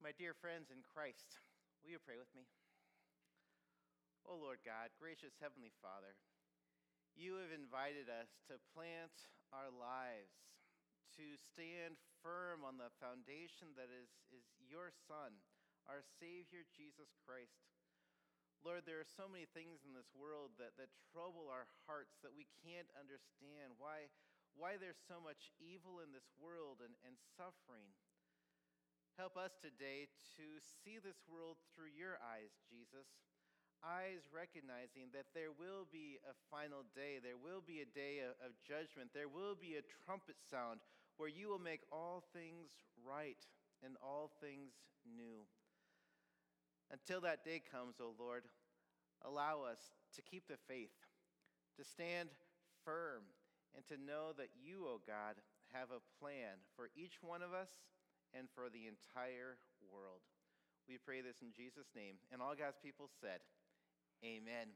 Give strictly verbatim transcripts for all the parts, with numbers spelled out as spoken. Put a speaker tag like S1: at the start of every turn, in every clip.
S1: My dear friends in Christ, will you pray with me? O Lord God, gracious Heavenly Father, you have invited us to plant our lives, to stand firm on the foundation that is, is your Son, our Savior, Jesus Christ. Lord, there are so many things in this world that, that trouble our hearts that we can't understand. Why, why there's so much evil in this world and, and suffering. Help us today to see this world through your eyes, Jesus. Eyes recognizing that there will be a final day. There will be a day of, of judgment. There will be a trumpet sound where you will make all things right and all things new. Until that day comes, O Lord, allow us to keep the faith, to stand firm, and to know that you, O God, have a plan for each one of us and for the entire world. We pray this in Jesus' name. And all God's people said, amen.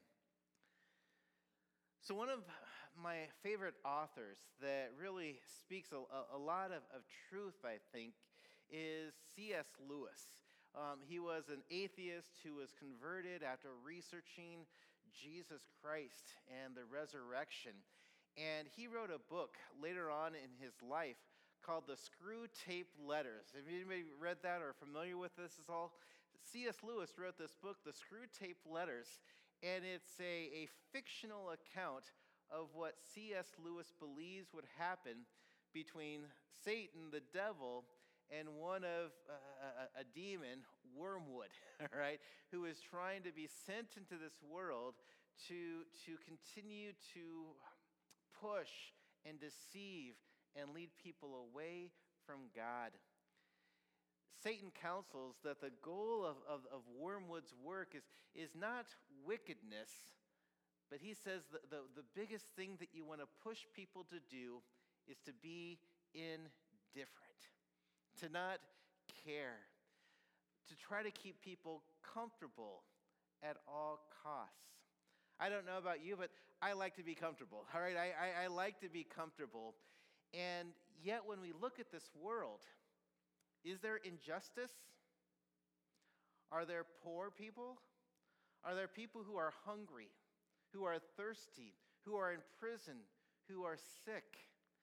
S1: So one of my favorite authors that really speaks a, a lot of, of truth, I think, is C S Lewis. Um, he was an atheist who was converted after researching Jesus Christ and the resurrection. And he wrote a book later on in his life called The Screwtape Letters. Have anybody read that or familiar with this at all? C S Lewis wrote this book, The Screwtape Letters, and it's a, a fictional account of what C S Lewis believes would happen between Satan, the devil, and one of uh, a, a demon, Wormwood, all right, who is trying to be sent into this world to, to continue to push and deceive and lead people away from God. Satan counsels that the goal of, of, of Wormwood's work is, is not wickedness, but he says that the, the biggest thing that you want to push people to do is to be indifferent, to not care, to try to keep people comfortable at all costs. I don't know about you, but I like to be comfortable, all right? I, I, I like to be comfortable. And yet when we look at this world, is there injustice? Are there poor people? Are there people who are hungry, who are thirsty, who are in prison, who are sick?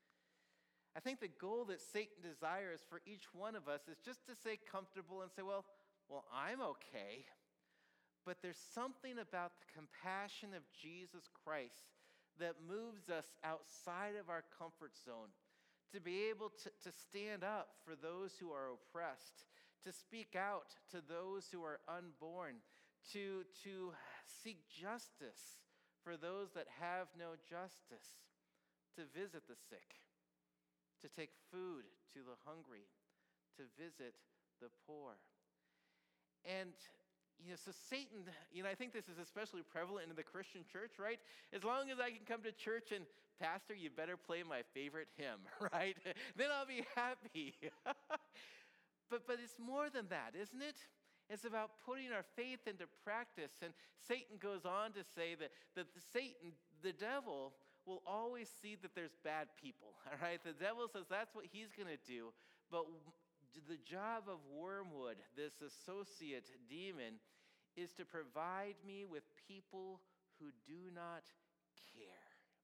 S1: I think the goal that Satan desires for each one of us is just to stay comfortable and say, well, well, I'm okay. But there's something about the compassion of Jesus Christ that moves us outside of our comfort zone, to be able to, to stand up for those who are oppressed, to speak out to those who are unborn, to, to seek justice for those that have no justice, to visit the sick, to take food to the hungry, to visit the poor. And You know, so Satan, you know, I think this is especially prevalent in the Christian church, right? As long as I can come to church and, Pastor, you better play my favorite hymn, right? Then I'll be happy. but but it's more than that, isn't it? It's about putting our faith into practice. And Satan goes on to say that, that the Satan, the devil, will always see that there's bad people, all right? The devil says that's what he's going to do. But the job of Wormwood, this associate demon, is to provide me with people who do not care.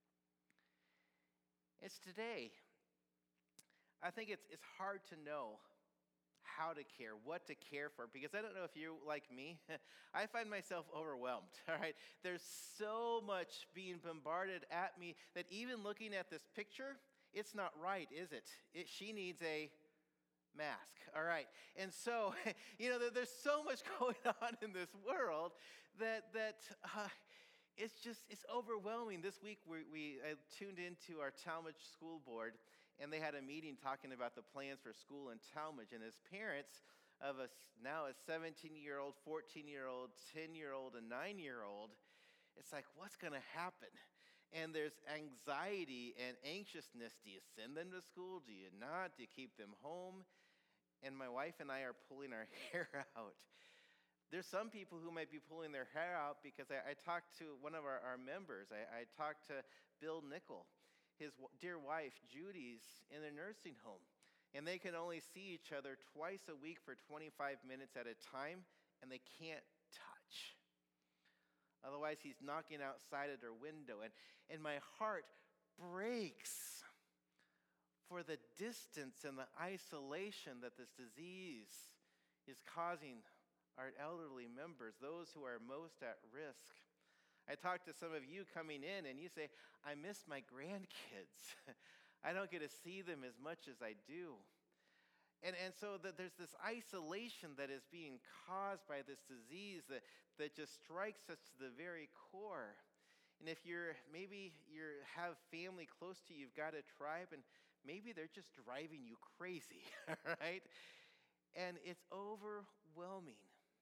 S1: It's today. I think it's it's hard to know how to care, what to care for, because I don't know if you're like me. I find myself overwhelmed, all right? There's so much being bombarded at me that even looking at this picture, it's not right, is it? it she needs a mask. All right. And so, you know, there's so much going on in this world that that uh, it's just, it's overwhelming. This week we, we I tuned into our Talmadge school board, and they had a meeting talking about the plans for school in Talmadge. And as parents of a, now a seventeen-year-old, fourteen-year-old, ten-year-old, and nine-year-old, it's like, what's going to happen? And there's anxiety and anxiousness. Do you send them to school? Do you not? Do you keep them home? And my wife and I are pulling our hair out. There's some people who might be pulling their hair out because I, I talked to one of our, our members. I, I talked to Bill Nickel. His w- dear wife, Judy's in a nursing home. And they can only see each other twice a week for twenty-five minutes at a time, and they can't touch. Otherwise, he's knocking outside at her window. And, and my heart breaks for the distance and the isolation that this disease is causing our elderly members, those who are most at risk. I talked to some of you coming in, and you say, I miss my grandkids. I don't get to see them as much as I do. And, and so that there's this isolation that is being caused by this disease that, that just strikes us to the very core. And if you're, maybe you have family close to you, you've got a tribe, and maybe they're just driving you crazy, right? And it's overwhelming.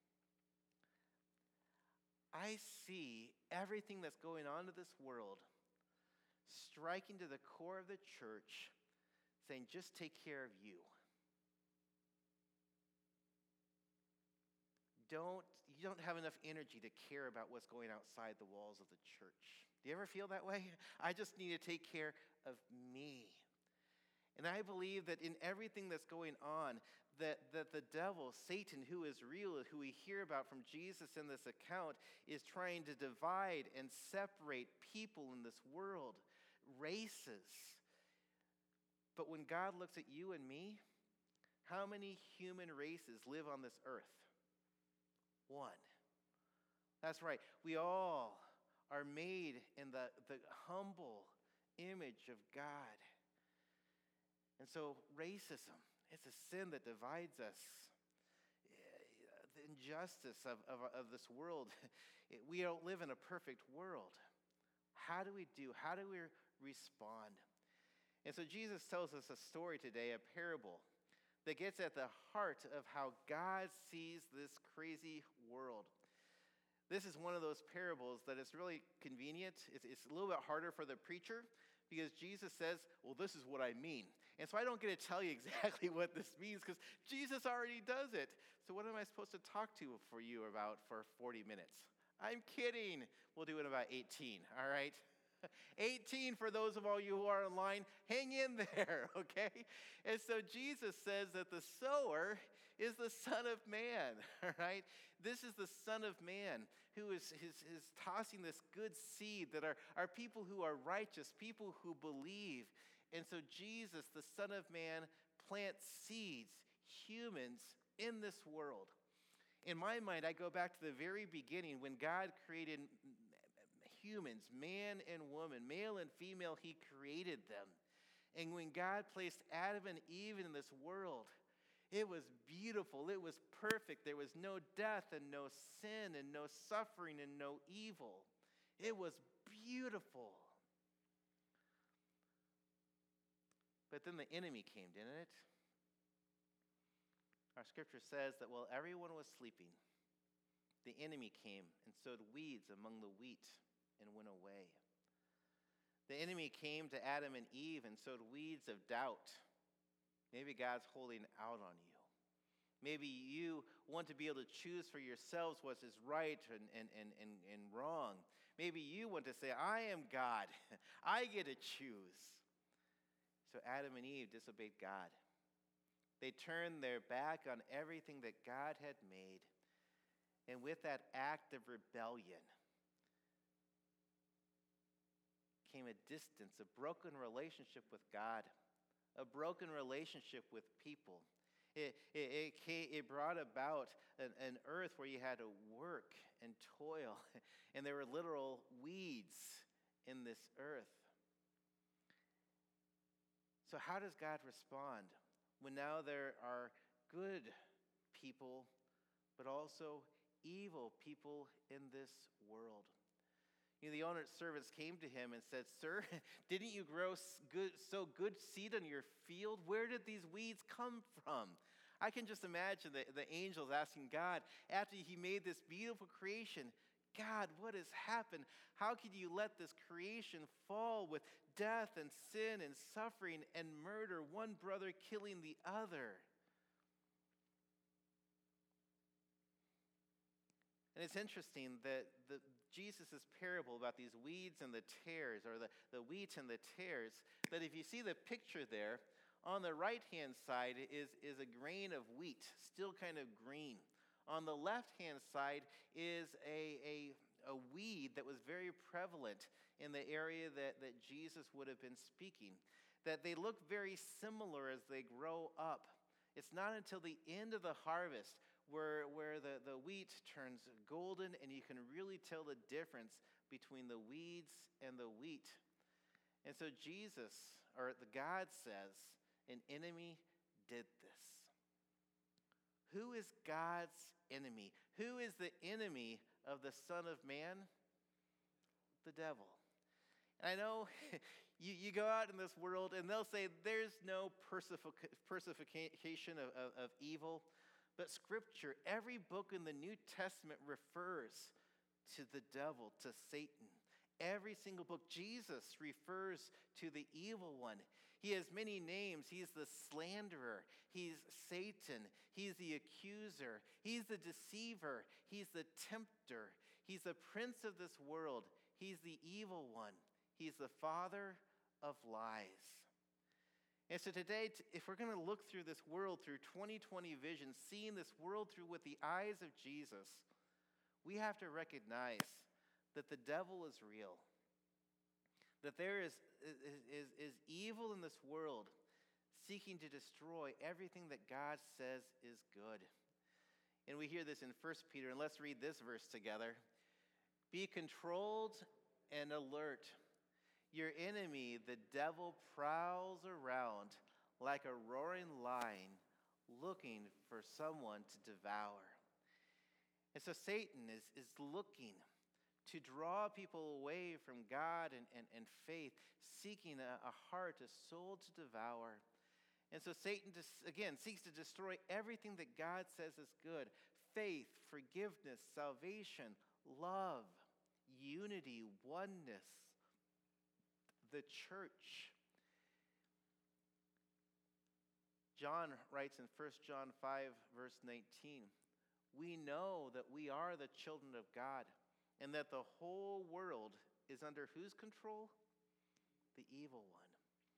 S1: I see everything that's going on in this world striking to the core of the church, saying, just take care of you. Don't, you don't have enough energy to care about what's going outside the walls of the church. Do you ever feel that way? I just need to take care of me. And I believe that in everything that's going on, that, that the devil, Satan, who is real, who we hear about from Jesus in this account, is trying to divide and separate people in this world, races. But when God looks at you and me, how many human races live on this earth? One. That's right. We all are made in the, the humble image of God. And so racism, it's a sin that divides us. The injustice of, of, of this world. We don't live in a perfect world. How do we do? How do we respond? And so Jesus tells us a story today, a parable, that gets at the heart of how God sees this crazy world. This is one of those parables that is really convenient. It's, it's a little bit harder for the preacher because Jesus says, well, this is what I mean. And so I don't get to tell you exactly what this means because Jesus already does it. So what am I supposed to talk to for you about for forty minutes? I'm kidding. We'll do it in about eighteen, all right? eighteen for those of all you who are online. Hang in there, okay? And so Jesus says that the sower is the Son of Man, all right? This is the Son of Man who is, is, is tossing this good seed that are, are people who are righteous, people who believe. And so Jesus, the Son of Man, plants seeds, humans, in this world. In my mind, I go back to the very beginning when God created humans, man and woman, male and female, he created them. And when God placed Adam and Eve in this world, it was beautiful, it was perfect. There was no death and no sin and no suffering and no evil. It was beautiful. But then the enemy came, didn't it? Our scripture says that while everyone was sleeping, the enemy came and sowed weeds among the wheat and went away. The enemy came to Adam and Eve and sowed weeds of doubt. Maybe God's holding out on you. Maybe you want to be able to choose for yourselves what is right and, and, and, and, and wrong. Maybe you want to say, I am God. I get to choose. So Adam and Eve disobeyed God. They turned their back on everything that God had made. And with that act of rebellion came a distance, a broken relationship with God, a broken relationship with people. It, it, it, came, it brought about an, an earth where you had to work and toil, and there were literal weeds in this earth. So how does God respond when now there are good people, but also evil people in this world? You know, the owner's servants came to him and said, Sir, didn't you grow good, sow good seed on your field? Where did these weeds come from? I can just imagine the, the angels asking God, after he made this beautiful creation, God, what has happened? How could you let this creation fall with death and sin and suffering and murder, one brother killing the other? And it's interesting that the, Jesus' parable about these weeds and the tares, or the, the wheat and the tares, that if you see the picture there, On the right-hand side is, is a grain of wheat, still kind of green. On the left-hand side is a, a, a weed that was very prevalent in the area that, that Jesus would have been speaking, that they look very similar as they grow up. It's not until the end of the harvest where, where the, the wheat turns golden and you can really tell the difference between the weeds and the wheat. And so Jesus, or the God says, an enemy did this. Who is God's enemy? Who is the enemy of the Son of Man? The devil. And I know you, you go out in this world and they'll say there's no personification of, of, of evil. But Scripture, every book in the New Testament refers to the devil, to Satan. Every single book, Jesus refers to the evil one. He has many names. He's the slanderer. He's Satan. He's the accuser. He's the deceiver. He's the tempter. He's the prince of this world. He's the evil one. He's the father of lies. And so today, if we're going to look through this world through twenty twenty vision, seeing this world through with the eyes of Jesus, we have to recognize that the devil is real. That there is, is, is evil in this world seeking to destroy everything that God says is good. And we hear this in First Peter, and let's read this verse together. Be controlled and alert. Your enemy, the devil, prowls around like a roaring lion looking for someone to devour. And so Satan is, is looking to draw people away from God and, and, and faith, seeking a, a heart, a soul to devour. And so Satan, dis- again, seeks to destroy everything that God says is good. Faith, forgiveness, salvation, love, unity, oneness, the church. John writes in First John five, verse nineteen, we know that we are the children of God, and that the whole world is under whose control? The evil one.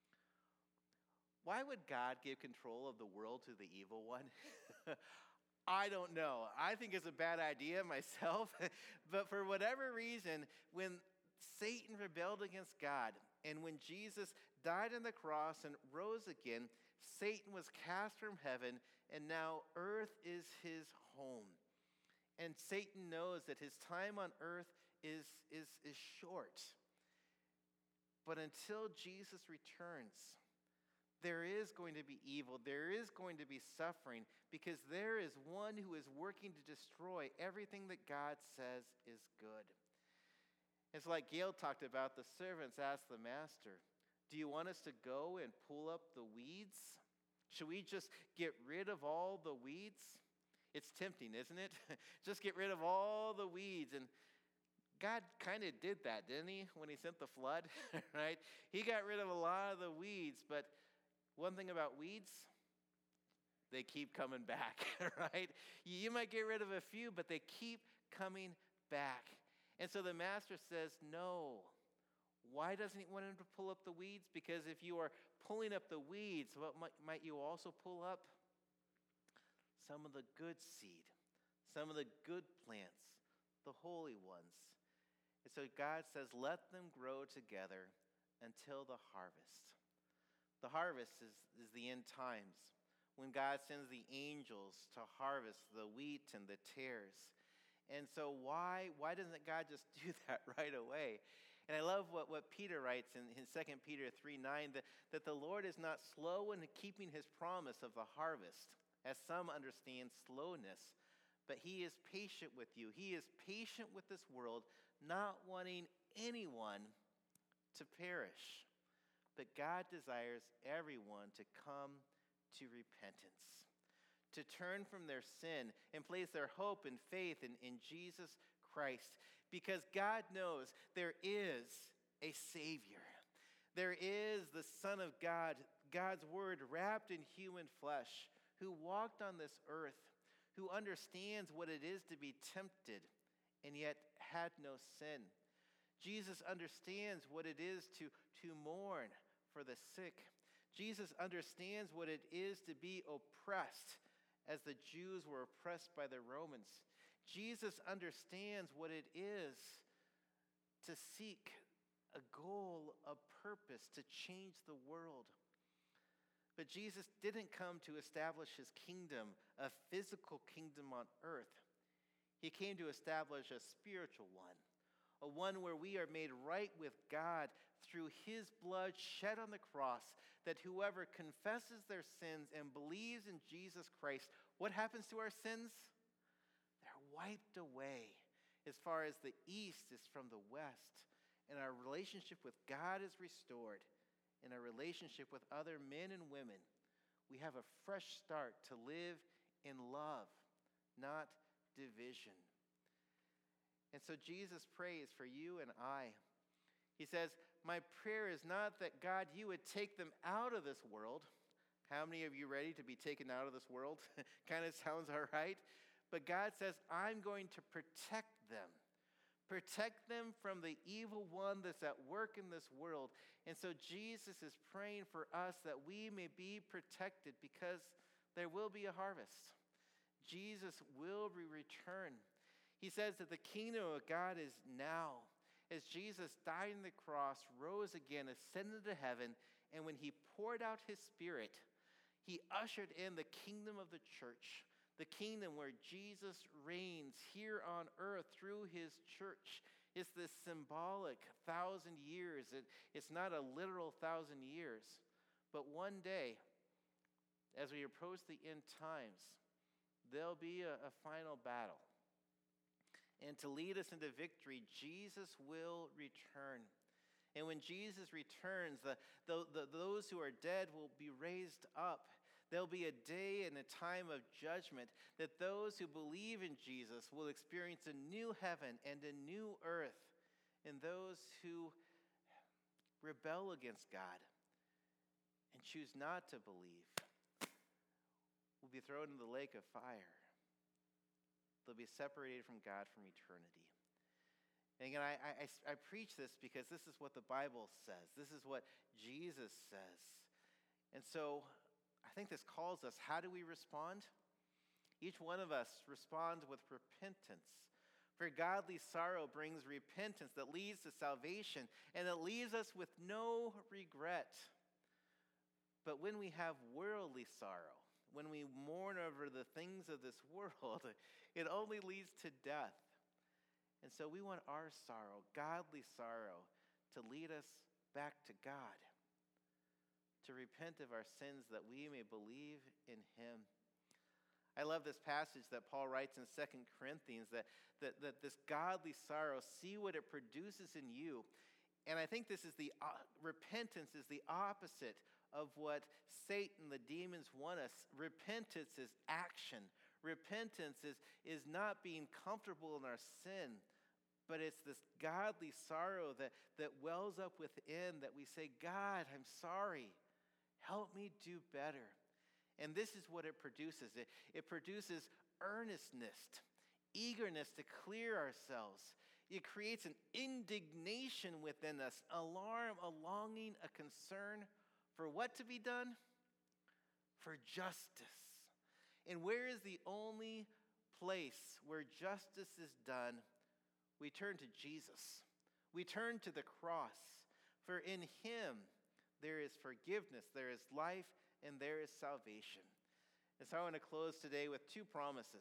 S1: Why would God give control of the world to the evil one? I don't know. I think it's a bad idea myself. But for whatever reason, when Satan rebelled against God, and when Jesus died on the cross and rose again, Satan was cast from heaven, and now earth is his home. And Satan knows that his time on earth is, is, is short. But until Jesus returns, there is going to be evil. There is going to be suffering, because there is one who is working to destroy everything that God says is good. It's like Gail talked about, the servants asked the master, do you want us to go and pull up the weeds? Should we just get rid of all the weeds? It's tempting, isn't it? Just get rid of all the weeds. And God kind of did that, didn't he, when he sent the flood, right? He got rid of a lot of the weeds, but one thing about weeds, they keep coming back, right? You might get rid of a few, but they keep coming back. And so the master says, no. Why doesn't he want him to pull up the weeds? Because if you are pulling up the weeds, what might, might you also pull up? Some of the good seed, some of the good plants, the holy ones. And so God says, let them grow together until the harvest. The harvest is, is the end times, when God sends the angels to harvest the wheat and the tares. And so why, why doesn't God just do that right away? And I love what, what Peter writes in, in Second Peter three nine, that, that the Lord is not slow in keeping his promise of the harvest, as some understand slowness, but he is patient with you. He is patient with this world, not wanting anyone to perish. But God desires everyone to come to repentance, to turn from their sin and place their hope and faith in, in Jesus Christ. Because God knows there is a Savior. There is the Son of God, God's Word wrapped in human flesh, who walked on this earth, who understands what it is to be tempted and yet had no sin. Jesus understands what it is to, to mourn for the sick. Jesus understands what it is to be oppressed, as the Jews were oppressed by the Romans. Jesus understands what it is to seek a goal, a purpose, to change the world. But Jesus didn't come to establish his kingdom, a physical kingdom on earth. He came to establish a spiritual one, a one where we are made right with God through his blood shed on the cross, that whoever confesses their sins and believes in Jesus Christ, what happens to our sins? They're wiped away as far as the east is from the west. And our relationship with God is restored. In our relationship with other men and women, we have a fresh start to live in love, not division. And so Jesus prays for you and I. He says, my prayer is not that, God, you would take them out of this world. How many of you ready to be taken out of this world? Kind of sounds all right. But God says, I'm going to protect them. Protect them from the evil one that's at work in this world. And so Jesus is praying for us that we may be protected, because there will be a harvest. Jesus will return. He says that the kingdom of God is now. As Jesus died on the cross, rose again, ascended to heaven, and when he poured out his Spirit, he ushered in the kingdom of the church, the kingdom where Jesus reigns here on earth through his church. It's this symbolic thousand years. It, it's not a literal thousand years. But one day, as we approach the end times, there'll be a, a final battle. And to lead us into victory, Jesus will return. And when Jesus returns, the, the, the, those who are dead will be raised up. There'll be a day and a time of judgment that those who believe in Jesus will experience a new heaven and a new earth. And those who rebel against God and choose not to believe will be thrown into the lake of fire. They'll be separated from God from eternity. And again, I, I, I preach this because this is what the Bible says. This is what Jesus says. And so I think this calls us. How do we respond? Each one of us responds with repentance. For godly sorrow brings repentance that leads to salvation, and it leaves us with no regret. But when we have worldly sorrow, when we mourn over the things of this world, it only leads to death. And so we want our sorrow, godly sorrow, to lead us back to God, to repent of our sins that we may believe in him. I love this passage that Paul writes in Second Corinthians, that, that, that this godly sorrow, see what it produces in you. And I think this is the, uh, repentance is the opposite of what Satan, the demons, want us. Repentance is action. Repentance is, is not being comfortable in our sin, but it's this godly sorrow that, that wells up within, that we say, God, I'm sorry. Help me do better. And this is what it produces. It, it produces earnestness, eagerness to clear ourselves. It creates an indignation within us, alarm, a longing, a concern for what to be done? For justice. And where is the only place where justice is done? We turn to Jesus. We turn to the cross. For in him there is forgiveness, there is life, and there is salvation. And so I want to close today with two promises.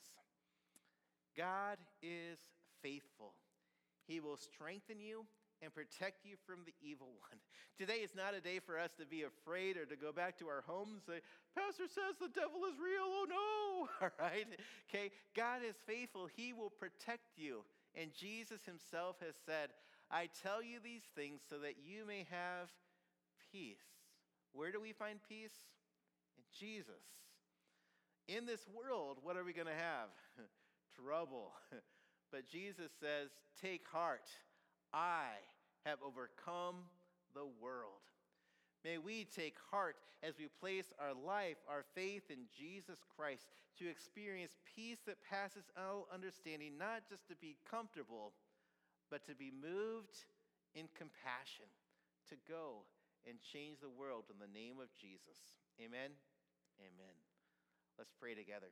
S1: God is faithful. He will strengthen you and protect you from the evil one. Today is not a day for us to be afraid or to go back to our homes and say, Pastor says the devil is real, oh no, all right? Okay, God is faithful. He will protect you. And Jesus himself has said, I tell you these things so that you may have peace. Where do we find peace? In Jesus. In this world, what are we going to have? Trouble. But Jesus says, take heart. I have overcome the world. May we take heart as we place our life, our faith in Jesus Christ to experience peace that passes all understanding, not just to be comfortable, but to be moved in compassion, to go and change the world in the name of Jesus. Amen. Amen. Let's pray together.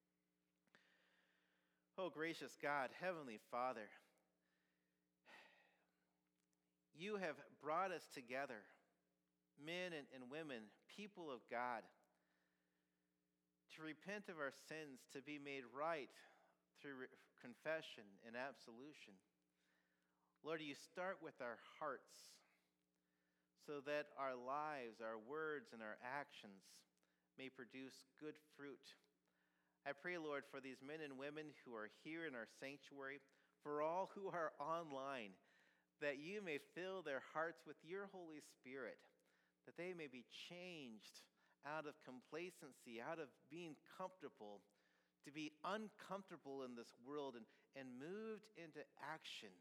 S1: Oh, gracious God, Heavenly Father, you have brought us together, men and, and women, people of God, to repent of our sins, to be made right through re- confession and absolution. Lord, you start with our hearts so that our lives, our words, and our actions may produce good fruit. I pray, Lord, for these men and women who are here in our sanctuary, for all who are online, that you may fill their hearts with your Holy Spirit, that they may be changed out of complacency, out of being comfortable, to be uncomfortable in this world and, and moved into action.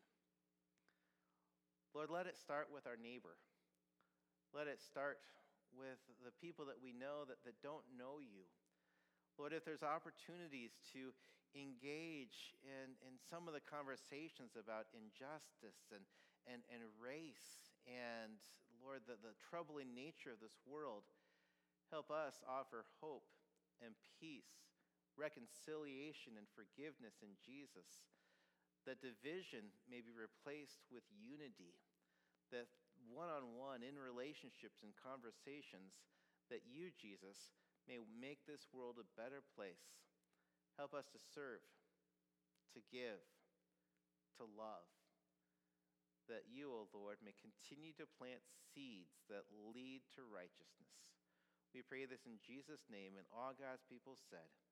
S1: Lord, let it start with our neighbor. Let it start with the people that we know that, that don't know you. Lord, if there's opportunities to engage in, in some of the conversations about injustice and, and, and race and, Lord, the, the troubling nature of this world, help us offer hope and peace, reconciliation and forgiveness in Jesus, that division may be replaced with unity, that one-on-one in relationships and conversations, that you, Jesus, may make this world a better place. Help us to serve, to give, to love, that you, O Lord, may continue to plant seeds that lead to righteousness. We pray this in Jesus' name, and all God's people said,